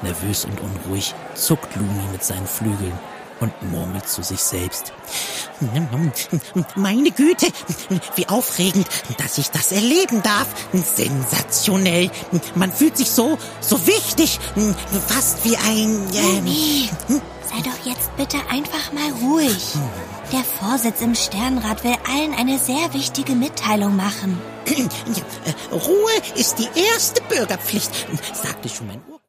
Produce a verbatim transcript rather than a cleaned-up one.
Nervös und unruhig zuckt Lumi mit seinen Flügeln und murmelt zu sich selbst. Meine Güte, wie aufregend, dass ich das erleben darf. Sensationell. Man fühlt sich so, so wichtig, fast wie ein... Lumi, ähm, sei doch jetzt bitte einfach mal ruhig. Der Vorsitz im Sternrat will allen eine sehr wichtige Mitteilung machen. Ruhe ist die erste Bürgerpflicht, sagte schon mein Ohr.